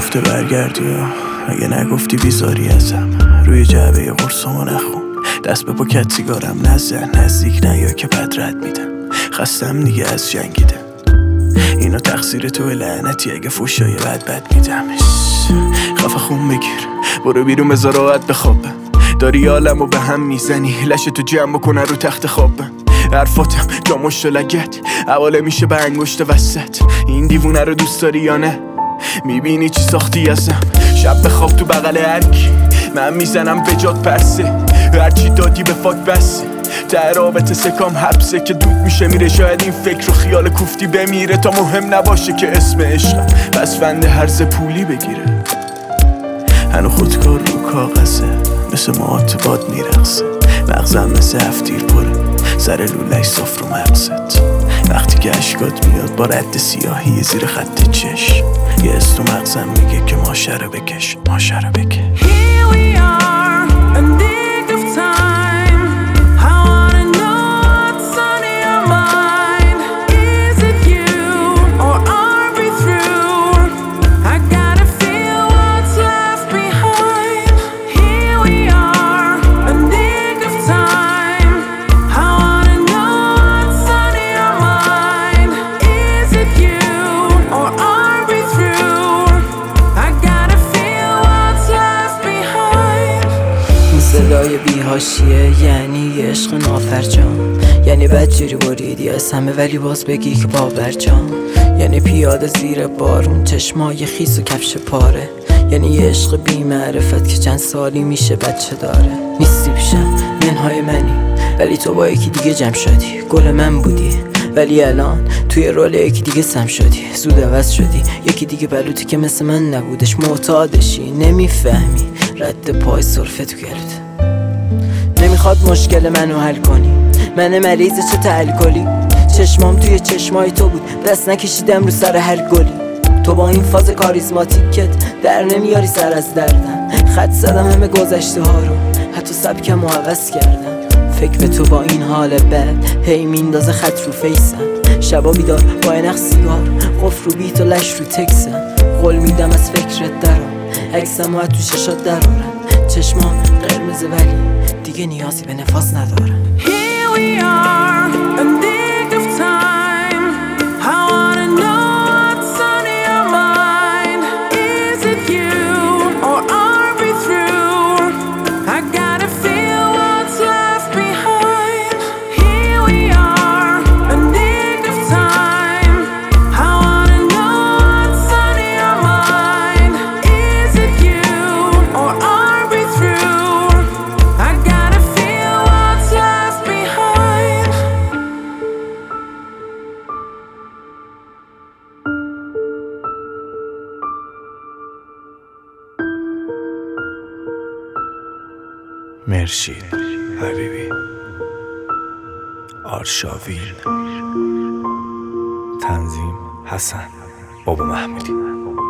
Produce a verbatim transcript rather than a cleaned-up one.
گفته برگردی و اگه نگفتی بیزاری ازم. روی جعبه قرصمو نخون، دست به پاکت سیگارم نزن، نزدیک نیا که بد رد میدم. خستم دیگه از جنگیدم، اینا تقصیر تو لعنتی، اگه فوشای بد بد میدم. خفه خون بگیر برو بیرون بذار راحت بخوابم. داری عالمو به هم میزنی، لش تو جمع بکنه رو تخت خوابم. حرفاتم جا مشت و لگت، حواله میشه به انگشت وسط. این دیوونه رو دوست داری یا نه؟ میبینی چی ساختی ازم؟ شب بخواب تو بغل هرکی، من میزنم به جات پرسه. هرچی دادی به فاک بسه، ته رابطه سکام حبسه که دود میشه میره. شاید این فکر و خیال کوفتی بمیره تا مهم نباشه که اسم عشقم پس فنده هرز پولی بگیره. هنو خودکار رو کاغذه، مثل موات باد میرقصه. مغزم مثل هفتیر پره، سر لولش صاف رو مغزت. وقتی که اشکات میاد با رد سیاهی زیر خط چش، یه از تو مغزم میگه که ماشه رو بکش، ماشه رو بکش. Here we are, a nick of time. I wanna know what's on your mind. Is it you or are we through? I gotta feel what's left behind. Here we are, a nick of time. I wanna know what's on your mind. Is it you or are we through? I gotta feel what's left behind. این صدای بیهاشیه یعنی عشق نافرجام، یعنی بدجوری بریدی از همه ولی باز بگی که باورجام. یعنی پیاده زیر بارون، چشمای خیس و کفش پاره. یعنی عشق بی معرفت که چند سالی میشه بچه داره. نیستی پیشم منهای منی، ولی تو با یکی دیگه جمع شدی. گل من بودی ولی الان توی رول یکی دیگه سم شدی. زود عوض شدی، یکی دیگه بلوتی که مثل من نبودش. معتادشی نمیفهمی، رد پای سرفه تو گلوت. نمیخواد مشکل منو حل کنی، من مریض چه الکلی. چشمام توی چشمای تو بود، دست نکشیدم رو سر هر گلی. تو با این فاز کاریزماتیکت در نمیاری سر از دردم. خط زدم همه گذشته ها رو، حتی سبکم رو عوض کردم. فکر به تو با این حال بد هی میندازه خط رو فیسم. شبا بیدار با اینق سیگار، قفل رو بیت و لش رو تکسم. قول میدم از فکرت درام، عکسم رو تو ششات درارم. چشمام قرمزه ولی دیگه نیازی به نفاس ندارم. Here we are, a nick of time. I wanna know what's on your mind. Is it you or are we through? I gotta feel what's left behind. Here we are, a nick of time. I wanna know what's on your mind. Is it you or are we through? I gotta feel what's left behind. مرشید حبیبی، آرشاوین، تنظیم حسن بابا محمودی.